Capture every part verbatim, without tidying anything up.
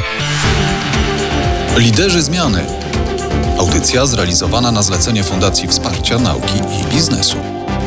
Liderzy zmiany. Audycja zrealizowana na zlecenie Fundacji Wsparcia Nauki i Biznesu.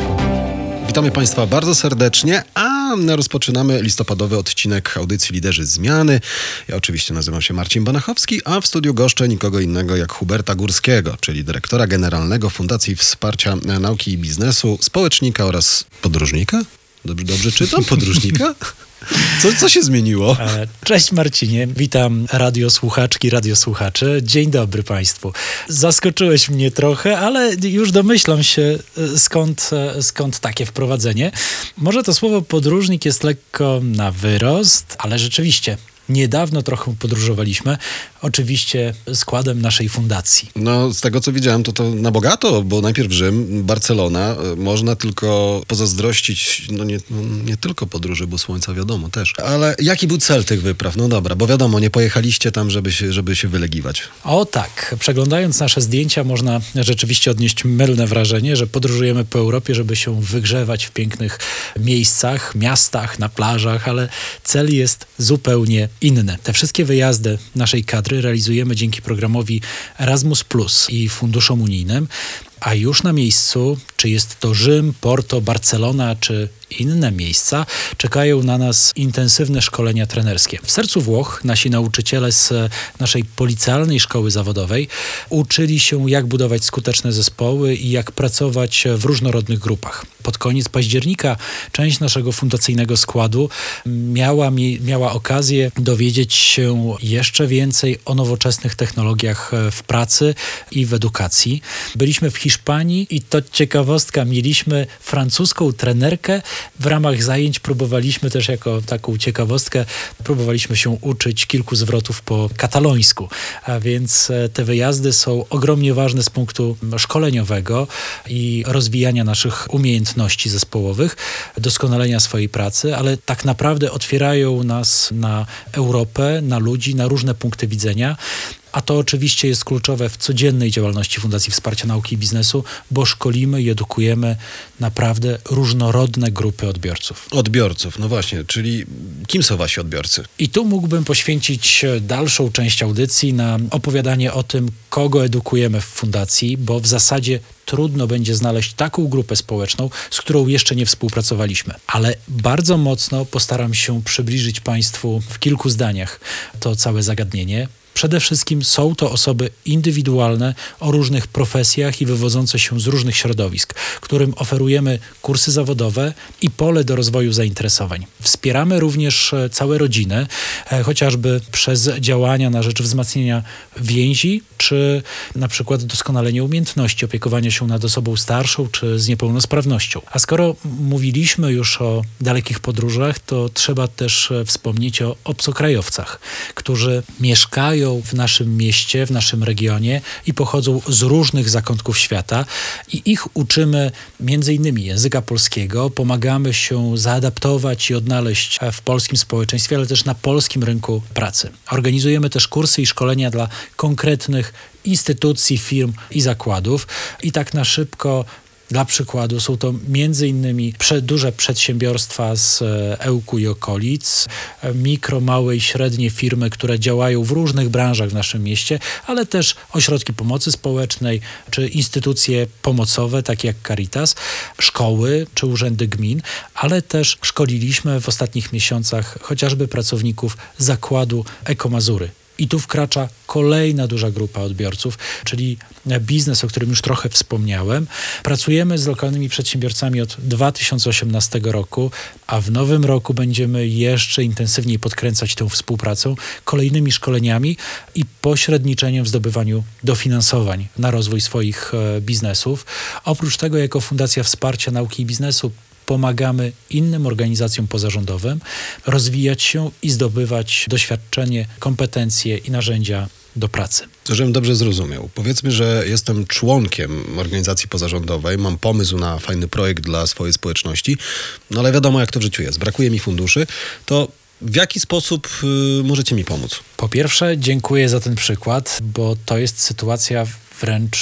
Witamy Państwa bardzo serdecznie, a rozpoczynamy listopadowy odcinek audycji Liderzy Zmiany. Ja oczywiście nazywam się Marcin Banachowski, a w studiu goszczę nikogo innego jak Huberta Górskiego, czyli dyrektora generalnego Fundacji Wsparcia Nauki i Biznesu, społecznika oraz podróżnika? Dobrze, dobrze czytam? Podróżnika? Co, co się zmieniło? Cześć Marcinie, witam radiosłuchaczki, radiosłuchacze. Dzień dobry Państwu. Zaskoczyłeś mnie trochę, ale już domyślam się skąd, skąd takie wprowadzenie. Może to słowo podróżnik jest lekko na wyrost, ale rzeczywiście niedawno trochę podróżowaliśmy, oczywiście składem naszej fundacji. No, z tego co widziałem, to to na bogato, bo najpierw Rzym, Barcelona. Można tylko pozazdrościć, no nie, no nie tylko podróży, bo słońca wiadomo też. Ale jaki był cel tych wypraw? No dobra, bo wiadomo, nie pojechaliście tam, żeby się, żeby się wylegiwać. O tak, przeglądając nasze zdjęcia można rzeczywiście odnieść mylne wrażenie, że podróżujemy po Europie, żeby się wygrzewać w pięknych miejscach, miastach, na plażach, ale cel jest zupełnie inny. Te wszystkie wyjazdy naszej kadry realizujemy dzięki programowi Erasmus plus i funduszom unijnym, a już na miejscu, czy jest to Rzym, Porto, Barcelona, czy inne miejsca, czekają na nas intensywne szkolenia trenerskie. W sercu Włoch nasi nauczyciele z naszej policjalnej szkoły zawodowej uczyli się, jak budować skuteczne zespoły i jak pracować w różnorodnych grupach. Pod koniec października część naszego fundacyjnego składu miała, miała okazję dowiedzieć się jeszcze więcej o nowoczesnych technologiach w pracy i w edukacji. Byliśmy w Hiszpanii i to ciekawostka, mieliśmy francuską trenerkę. W ramach zajęć próbowaliśmy też jako taką ciekawostkę, próbowaliśmy się uczyć kilku zwrotów po katalońsku, a więc te wyjazdy są ogromnie ważne z punktu szkoleniowego i rozwijania naszych umiejętności zespołowych, doskonalenia swojej pracy, ale tak naprawdę otwierają nas na Europę, na ludzi, na różne punkty widzenia. A to oczywiście jest kluczowe w codziennej działalności Fundacji Wsparcia Nauki i Biznesu, bo szkolimy i edukujemy naprawdę różnorodne grupy odbiorców. Odbiorców, no właśnie, czyli kim są wasi odbiorcy? I tu mógłbym poświęcić dalszą część audycji na opowiadanie o tym, kogo edukujemy w Fundacji, bo w zasadzie trudno będzie znaleźć taką grupę społeczną, z którą jeszcze nie współpracowaliśmy. Ale bardzo mocno postaram się przybliżyć Państwu w kilku zdaniach to całe zagadnienie. Przede wszystkim są to osoby indywidualne o różnych profesjach i wywodzące się z różnych środowisk, którym oferujemy kursy zawodowe i pole do rozwoju zainteresowań. Wspieramy również całe rodziny, chociażby przez działania na rzecz wzmacniania więzi, czy na przykład doskonalenia umiejętności opiekowania się nad osobą starszą, czy z niepełnosprawnością. A skoro mówiliśmy już o dalekich podróżach, to trzeba też wspomnieć o obcokrajowcach, którzy mieszkają w naszym mieście, w naszym regionie i pochodzą z różnych zakątków świata i ich uczymy między innymi języka polskiego, pomagamy się zaadaptować i odnaleźć w polskim społeczeństwie, ale też na polskim rynku pracy. Organizujemy też kursy i szkolenia dla konkretnych instytucji, firm i zakładów i tak na szybko. Dla przykładu są to między innymi duże przedsiębiorstwa z Ełku i okolic, mikro, małe i średnie firmy, które działają w różnych branżach w naszym mieście, ale też ośrodki pomocy społecznej czy instytucje pomocowe, takie jak Caritas, szkoły czy urzędy gmin, ale też szkoliliśmy w ostatnich miesiącach chociażby pracowników zakładu Eko-Mazury. I tu wkracza kolejna duża grupa odbiorców, czyli biznes, o którym już trochę wspomniałem. Pracujemy z lokalnymi przedsiębiorcami od dwa tysiące osiemnastego roku, a w nowym roku będziemy jeszcze intensywniej podkręcać tę współpracę kolejnymi szkoleniami i pośredniczeniem w zdobywaniu dofinansowań na rozwój swoich biznesów. Oprócz tego, jako Fundacja Wsparcia Nauki i Biznesu pomagamy innym organizacjom pozarządowym rozwijać się i zdobywać doświadczenie, kompetencje i narzędzia do pracy. Żebym dobrze zrozumiał. Powiedzmy, że jestem członkiem organizacji pozarządowej, mam pomysł na fajny projekt dla swojej społeczności, no ale wiadomo, jak to w życiu jest. Brakuje mi funduszy, to w jaki sposób y, możecie mi pomóc? Po pierwsze, dziękuję za ten przykład, bo to jest sytuacja wręcz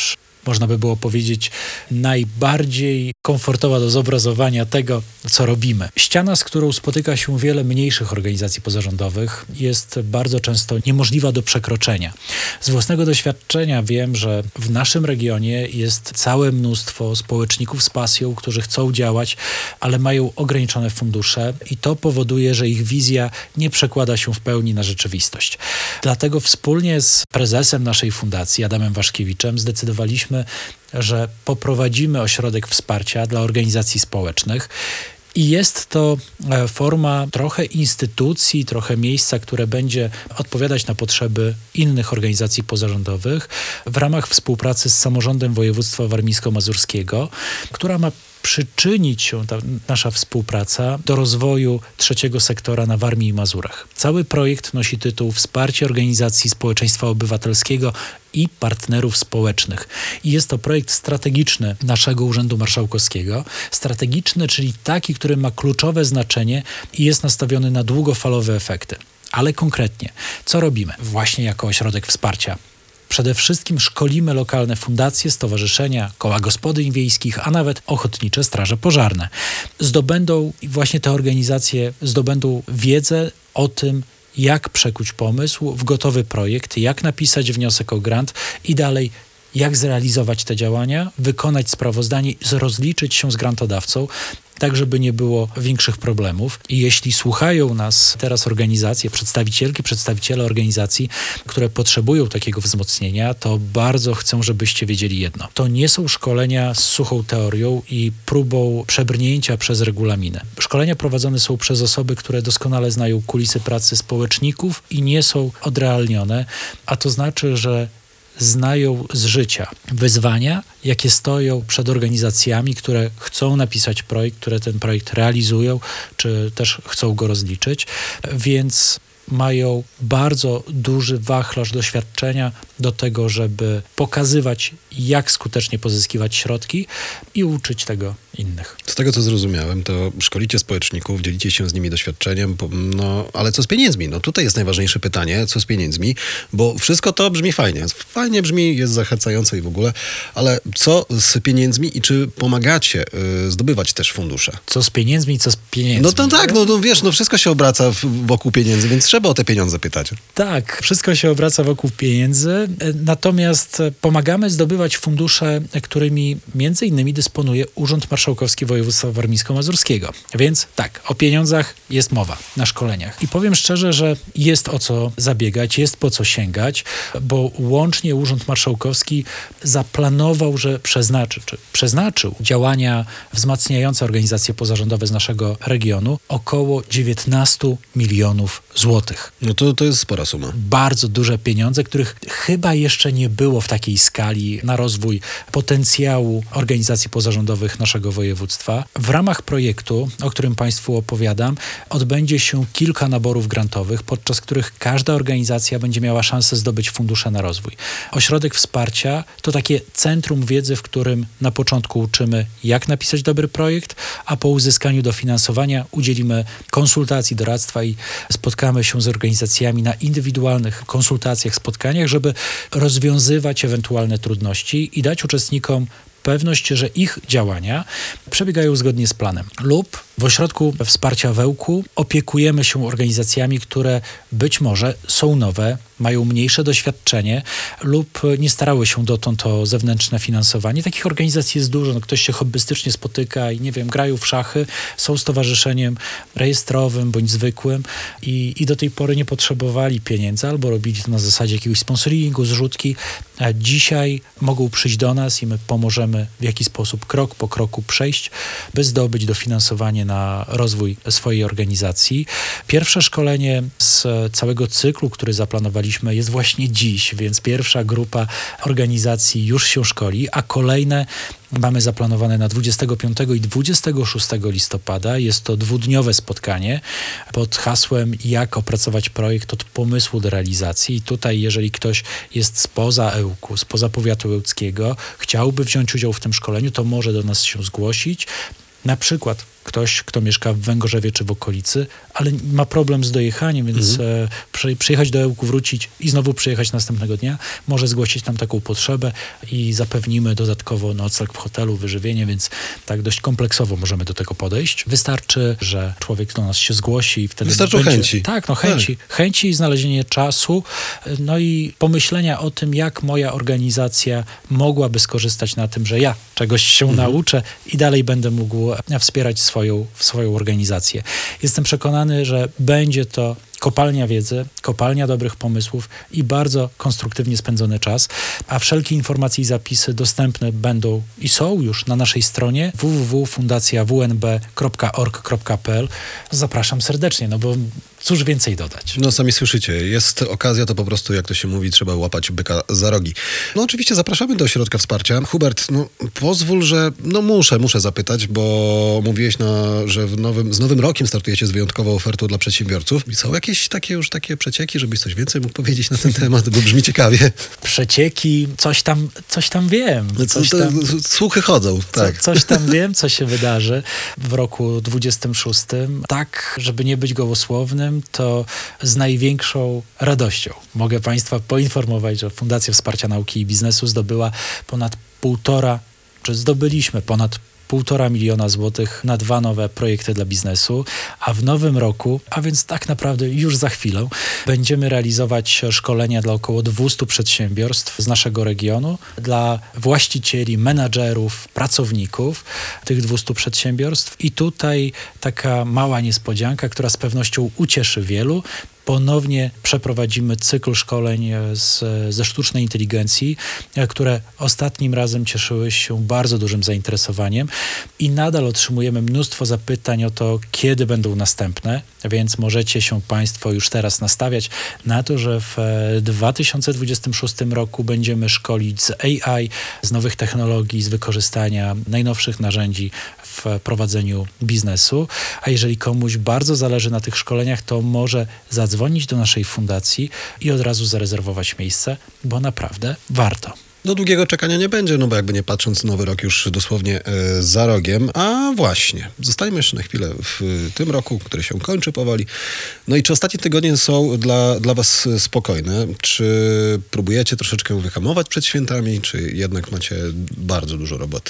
można by było powiedzieć, najbardziej komfortowa do zobrazowania tego, co robimy. Ściana, z którą spotyka się wiele mniejszych organizacji pozarządowych, jest bardzo często niemożliwa do przekroczenia. Z własnego doświadczenia wiem, że w naszym regionie jest całe mnóstwo społeczników z pasją, którzy chcą działać, ale mają ograniczone fundusze i to powoduje, że ich wizja nie przekłada się w pełni na rzeczywistość. Dlatego wspólnie z prezesem naszej fundacji, Adamem Waszkiewiczem, zdecydowaliśmy, że poprowadzimy ośrodek wsparcia dla organizacji społecznych. I jest to forma trochę instytucji, trochę miejsca, które będzie odpowiadać na potrzeby innych organizacji pozarządowych w ramach współpracy z samorządem województwa warmińsko-mazurskiego, która ma przyczynić się, ta nasza współpraca, do rozwoju trzeciego sektora na Warmii i Mazurach. Cały projekt nosi tytuł Wsparcie organizacji społeczeństwa obywatelskiego i partnerów społecznych. I jest to projekt strategiczny naszego Urzędu Marszałkowskiego. Strategiczny, czyli taki, który ma kluczowe znaczenie i jest nastawiony na długofalowe efekty. Ale konkretnie, co robimy właśnie jako ośrodek wsparcia? Przede wszystkim szkolimy lokalne fundacje, stowarzyszenia, koła gospodyń wiejskich, a nawet ochotnicze straże pożarne. Zdobędą, właśnie te organizacje zdobędą wiedzę o tym, jak przekuć pomysł w gotowy projekt, jak napisać wniosek o grant i dalej jak zrealizować te działania, wykonać sprawozdanie, rozliczyć się z grantodawcą, tak żeby nie było większych problemów. I jeśli słuchają nas teraz organizacje, przedstawicielki, przedstawiciele organizacji, które potrzebują takiego wzmocnienia, to bardzo chcę, żebyście wiedzieli jedno. To nie są szkolenia z suchą teorią i próbą przebrnięcia przez regulaminy. Szkolenia prowadzone są przez osoby, które doskonale znają kulisy pracy społeczników i nie są odrealnione, a to znaczy, że znają z życia wyzwania, jakie stoją przed organizacjami, które chcą napisać projekt, które ten projekt realizują, czy też chcą go rozliczyć, więc mają bardzo duży wachlarz doświadczenia do tego, żeby pokazywać, jak skutecznie pozyskiwać środki i uczyć tego innych. Z tego, co zrozumiałem, to szkolicie społeczników, dzielicie się z nimi doświadczeniem, no ale co z pieniędzmi? No tutaj jest najważniejsze pytanie, co z pieniędzmi, bo wszystko to brzmi fajnie. Fajnie brzmi, jest zachęcające i w ogóle, ale co z pieniędzmi i czy pomagacie y, zdobywać też fundusze? Co z pieniędzmi, co z pieniędzmi? No to tak, no, no wiesz, no wszystko się obraca w, wokół pieniędzy, więc trzeba o te pieniądze pytać. Tak, wszystko się obraca wokół pieniędzy, natomiast pomagamy zdobywać fundusze, którymi między innymi dysponuje Urząd Marszałkowski Województwa Warmińsko-Mazurskiego. Więc tak, o pieniądzach jest mowa na szkoleniach. I powiem szczerze, że jest o co zabiegać, jest po co sięgać, bo łącznie Urząd Marszałkowski zaplanował, że przeznaczy, czy przeznaczył działania wzmacniające organizacje pozarządowe z naszego regionu około dziewiętnaście milionów złotych. No to, to jest spora suma. Bardzo duże pieniądze, których chyba jeszcze nie było w takiej skali na rozwój potencjału organizacji pozarządowych naszego województwa. W ramach projektu, o którym Państwu opowiadam, odbędzie się kilka naborów grantowych, podczas których każda organizacja będzie miała szansę zdobyć fundusze na rozwój. Ośrodek wsparcia to takie centrum wiedzy, w którym na początku uczymy, jak napisać dobry projekt, a po uzyskaniu dofinansowania udzielimy konsultacji, doradztwa i spotkamy się z organizacjami na indywidualnych konsultacjach, spotkaniach, żeby rozwiązywać ewentualne trudności i dać uczestnikom pewność, że ich działania przebiegają zgodnie z planem. Lub w Ośrodku Wsparcia Wełku opiekujemy się organizacjami, które być może są nowe, mają mniejsze doświadczenie lub nie starały się dotąd o zewnętrzne finansowanie. Takich organizacji jest dużo. No, ktoś się hobbystycznie spotyka i nie wiem, grają w szachy, są stowarzyszeniem rejestrowym bądź zwykłym i, i do tej pory nie potrzebowali pieniędzy albo robili to na zasadzie jakiegoś sponsoringu, zrzutki. A dzisiaj mogą przyjść do nas i my pomożemy w jaki sposób krok po kroku przejść, by zdobyć dofinansowanie na rozwój swojej organizacji. Pierwsze szkolenie z całego cyklu, który zaplanowaliśmy, jest właśnie dziś, więc pierwsza grupa organizacji już się szkoli, a kolejne mamy zaplanowane na dwudziestego piątego i dwudziestego szóstego listopada. Jest to dwudniowe spotkanie pod hasłem jak opracować projekt od pomysłu do realizacji. I tutaj, jeżeli ktoś jest spoza Ełku, spoza powiatu ełckiego, chciałby wziąć udział w tym szkoleniu, to może do nas się zgłosić. Na przykład ktoś, kto mieszka w Węgorzewie czy w okolicy, ale ma problem z dojechaniem, więc mhm. e, przy, przyjechać do Ełku, wrócić i znowu przyjechać następnego dnia, może zgłosić tam taką potrzebę i zapewnimy dodatkowo nocleg w hotelu, wyżywienie, więc tak dość kompleksowo możemy do tego podejść. Wystarczy, że człowiek do nas się zgłosi i wtedy Wystarczą będzie, chęci. Tak, no chęci. Tak. Chęci, znalezienie czasu, no i pomyślenia o tym, jak moja organizacja mogłaby skorzystać na tym, że ja czegoś się mhm. nauczę i dalej będę mógł wspierać swoją, swoją organizację. Jestem przekonany, że będzie to kopalnia wiedzy, kopalnia dobrych pomysłów i bardzo konstruktywnie spędzony czas, a wszelkie informacje i zapisy dostępne będą i są już na naszej stronie w w w kropka fundacja w n b kropka org kropka p l. Zapraszam serdecznie, no bo cóż więcej dodać. No sami słyszycie, jest okazja, to po prostu, jak to się mówi, trzeba łapać byka za rogi. No oczywiście zapraszamy do ośrodka wsparcia. Hubert, no pozwól, że no muszę, muszę zapytać, bo mówiłeś, no, że w nowym, z nowym rokiem startujecie z wyjątkową ofertą dla przedsiębiorców. I są jakieś takie już takie przecieki, żebyś coś więcej mógł powiedzieć na ten temat, bo brzmi ciekawie. Przecieki, coś tam, coś tam wiem. Coś to, tam, słuchy chodzą, tak. Co, coś tam wiem, co się wydarzy w roku dwudziestym szóstym. Tak, żeby nie być gołosłownym, to z największą radością mogę Państwa poinformować, że Fundacja Wsparcia Nauki i Biznesu zdobyła ponad półtora, czy zdobyliśmy ponad półtora miliona złotych na dwa nowe projekty dla biznesu, a w nowym roku, a więc tak naprawdę już za chwilę, będziemy realizować szkolenia dla około dwieście przedsiębiorstw z naszego regionu, dla właścicieli, menadżerów, pracowników tych dwustu przedsiębiorstw. I tutaj taka mała niespodzianka, która z pewnością ucieszy wielu. Ponownie przeprowadzimy cykl szkoleń z, ze sztucznej inteligencji, które ostatnim razem cieszyły się bardzo dużym zainteresowaniem i nadal otrzymujemy mnóstwo zapytań o to, kiedy będą następne, więc możecie się Państwo już teraz nastawiać na to, że w dwa tysiące dwudziestym szóstym roku będziemy szkolić z A I, z nowych technologii, z wykorzystania najnowszych narzędzi w prowadzeniu biznesu, a jeżeli komuś bardzo zależy na tych szkoleniach, to może zadzwonić do naszej fundacji i od razu zarezerwować miejsce, bo naprawdę warto. Do długiego czekania nie będzie, no bo jakby nie patrząc, nowy rok już dosłownie e, za rogiem. A właśnie, zostańmy jeszcze na chwilę w tym roku, który się kończy powoli. No i czy ostatnie tygodnie są dla, dla was spokojne? Czy próbujecie troszeczkę wyhamować przed świętami, czy jednak macie bardzo dużo roboty?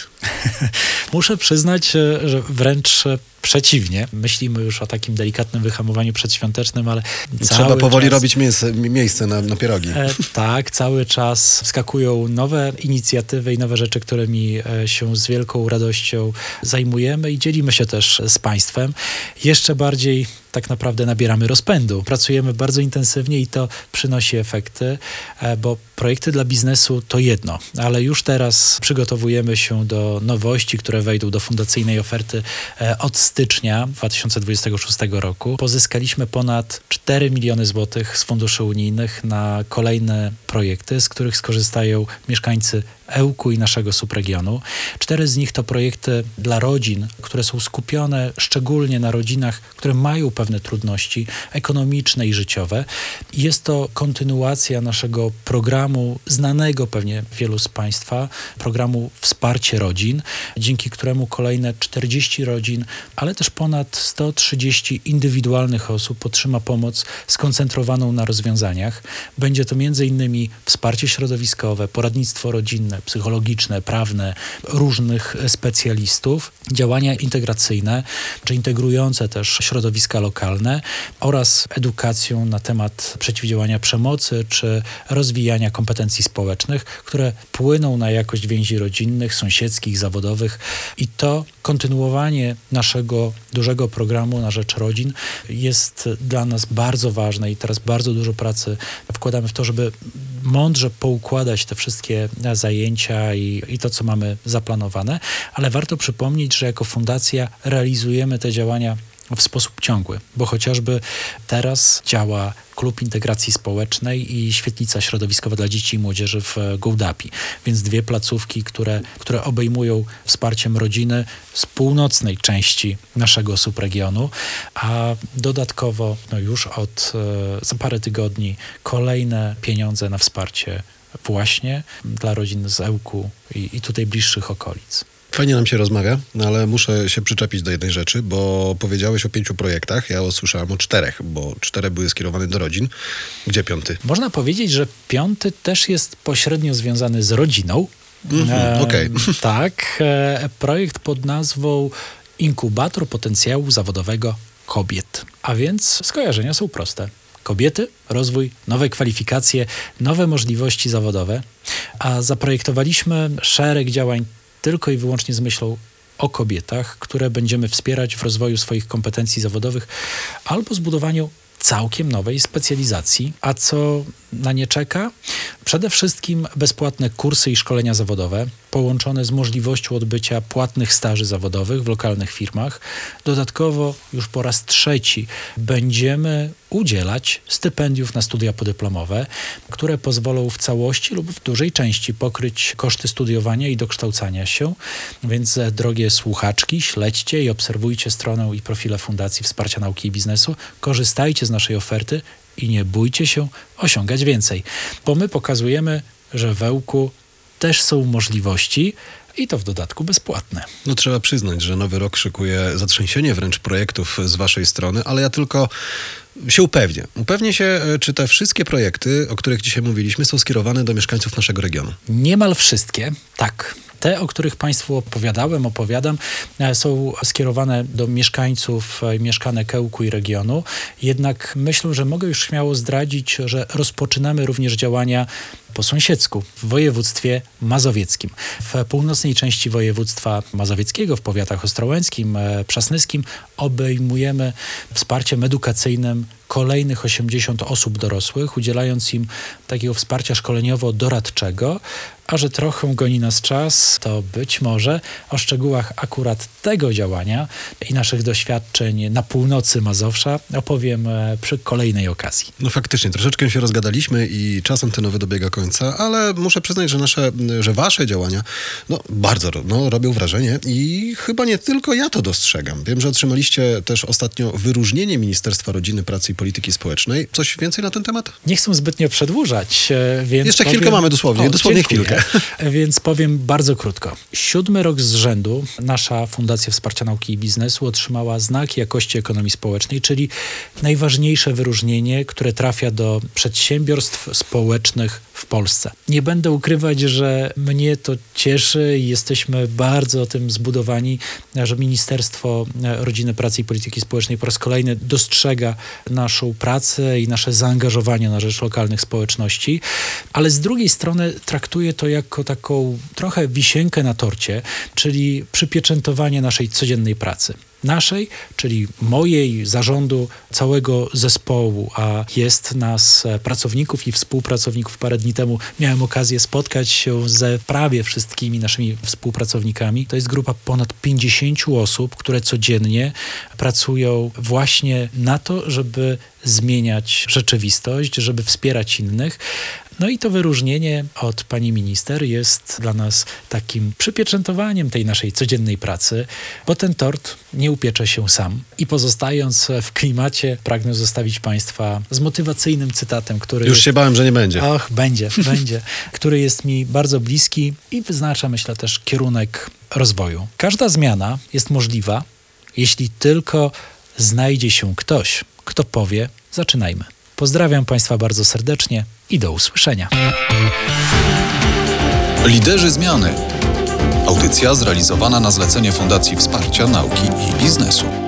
Muszę przyznać, że wręcz przeciwnie. Myślimy już o takim delikatnym wyhamowaniu przedświątecznym, ale trzeba powoli czas, robić miejsce, miejsce na, na pierogi. E, tak, cały czas wskakują nowe inicjatywy i nowe rzeczy, którymi się z wielką radością zajmujemy i dzielimy się też z Państwem. Jeszcze bardziej tak naprawdę nabieramy rozpędu. Pracujemy bardzo intensywnie i to przynosi efekty, bo projekty dla biznesu to jedno, ale już teraz przygotowujemy się do nowości, które wejdą do fundacyjnej oferty od stycznia dwa tysiące dwudziestego szóstego roku. Pozyskaliśmy ponad cztery miliony złotych z funduszy unijnych na kolejne projekty, z których skorzystają mieszkańcy Ełku i naszego subregionu. Cztery z nich to projekty dla rodzin, które są skupione szczególnie na rodzinach, które mają pewne trudności ekonomiczne i życiowe. Jest to kontynuacja naszego programu, znanego pewnie wielu z Państwa, programu Wsparcie Rodzin, dzięki któremu kolejne czterdzieści rodzin, ale też ponad sto trzydzieści indywidualnych osób otrzyma pomoc skoncentrowaną na rozwiązaniach. Będzie to między innymi wsparcie środowiskowe, poradnictwo rodzinne, psychologiczne, prawne, różnych specjalistów, działania integracyjne, czy integrujące też środowiska lokalne oraz edukacją na temat przeciwdziałania przemocy, czy rozwijania kompetencji społecznych, które płyną na jakość więzi rodzinnych, sąsiedzkich, zawodowych i to kontynuowanie naszego dużego programu na rzecz rodzin jest dla nas bardzo ważne i teraz bardzo dużo pracy wkładamy w to, żeby mądrze poukładać te wszystkie zajęcia i, i to, co mamy zaplanowane, ale warto przypomnieć, że jako fundacja realizujemy te działania w sposób ciągły, bo chociażby teraz działa Klub Integracji Społecznej i Świetlica Środowiskowa dla Dzieci i Młodzieży w Gołdapi, więc dwie placówki, które, które obejmują wsparciem rodziny z północnej części naszego subregionu, a dodatkowo no już od e, za parę tygodni kolejne pieniądze na wsparcie właśnie dla rodzin z Ełku i, i tutaj bliższych okolic. Fajnie nam się rozmawia, no ale muszę się przyczepić do jednej rzeczy, bo powiedziałeś o pięciu projektach, ja usłyszałem o czterech, bo cztery były skierowane do rodzin. Gdzie piąty? Można powiedzieć, że piąty też jest pośrednio związany z rodziną. Mhm, okej. E, tak, e, projekt pod nazwą Inkubator Potencjału Zawodowego Kobiet. A więc skojarzenia są proste. Kobiety, rozwój, nowe kwalifikacje, nowe możliwości zawodowe. A zaprojektowaliśmy szereg działań tylko i wyłącznie z myślą o kobietach, które będziemy wspierać w rozwoju swoich kompetencji zawodowych albo zbudowaniu całkiem nowej specjalizacji. A co na nie czeka? Przede wszystkim bezpłatne kursy i szkolenia zawodowe, połączone z możliwością odbycia płatnych staży zawodowych w lokalnych firmach. Dodatkowo już po raz trzeci będziemy udzielać stypendiów na studia podyplomowe, które pozwolą w całości lub w dużej części pokryć koszty studiowania i dokształcania się. Więc drogie słuchaczki, śledźcie i obserwujcie stronę i profile Fundacji Wsparcia Nauki i Biznesu. Korzystajcie z naszej oferty i nie bójcie się osiągać więcej, bo my pokazujemy, że w Ełku też są możliwości i to w dodatku bezpłatne. No trzeba przyznać, że nowy rok szykuje zatrzęsienie wręcz projektów z waszej strony, ale ja tylko się upewnię. Upewnię się, czy te wszystkie projekty, o których dzisiaj mówiliśmy, są skierowane do mieszkańców naszego regionu. Niemal wszystkie, tak. Te, o których Państwu opowiadałem, opowiadam, są skierowane do mieszkańców mieszkanek Ełku i regionu. Jednak myślę, że mogę już śmiało zdradzić, że rozpoczynamy również działania po sąsiedzku, w województwie mazowieckim. W północnej części województwa mazowieckiego, w powiatach ostrołęckim, przasnyskim, obejmujemy wsparciem edukacyjnym kolejnych osiemdziesiąt osób dorosłych, udzielając im takiego wsparcia szkoleniowo-doradczego. A że trochę goni nas czas, to być może o szczegółach akurat tego działania i naszych doświadczeń na północy Mazowsza opowiem przy kolejnej okazji. No faktycznie, troszeczkę się rozgadaliśmy i czas antenowy dobiega końca, ale muszę przyznać, że nasze, że wasze działania no, bardzo no, robią wrażenie i chyba nie tylko ja to dostrzegam. Wiem, że otrzymaliście też ostatnio wyróżnienie Ministerstwa Rodziny, Pracy i Polityki Społecznej. Coś więcej na ten temat? Nie chcę zbytnio przedłużać, więc Jeszcze powiem... chwilkę mamy dosłownie, o, dosłownie dziękuję. chwilkę. Więc powiem bardzo krótko. Siódmy rok z rzędu nasza Fundacja Wsparcia Nauki i Biznesu otrzymała znak jakości ekonomii społecznej, czyli najważniejsze wyróżnienie, które trafia do przedsiębiorstw społecznych w Polsce. Nie będę ukrywać, że mnie to cieszy i jesteśmy bardzo tym zbudowani, że Ministerstwo Rodziny, Pracy i Polityki Społecznej po raz kolejny dostrzega naszą pracę i nasze zaangażowanie na rzecz lokalnych społeczności, ale z drugiej strony traktuje to jako taką trochę wisienkę na torcie, czyli przypieczętowanie naszej codziennej pracy. Naszej, czyli mojej, zarządu, całego zespołu, a jest nas pracowników i współpracowników. Parę dni temu miałem okazję spotkać się ze prawie wszystkimi naszymi współpracownikami. To jest grupa ponad pięćdziesięciu osób, które codziennie pracują właśnie na to, żeby zmieniać rzeczywistość, żeby wspierać innych. No i to wyróżnienie od pani minister jest dla nas takim przypieczętowaniem tej naszej codziennej pracy, bo ten tort nie upiecze się sam. I pozostając w klimacie, pragnę zostawić Państwa z motywacyjnym cytatem, który... Już jest... się bałem, że nie będzie. Och, będzie, będzie. Który jest mi bardzo bliski i wyznacza, myślę, też kierunek rozwoju. Każda zmiana jest możliwa, jeśli tylko znajdzie się ktoś, kto powie, zaczynajmy. Pozdrawiam Państwa bardzo serdecznie i do usłyszenia. Liderzy zmiany. Audycja zrealizowana na zlecenie Fundacji Wsparcia Nauki i Biznesu.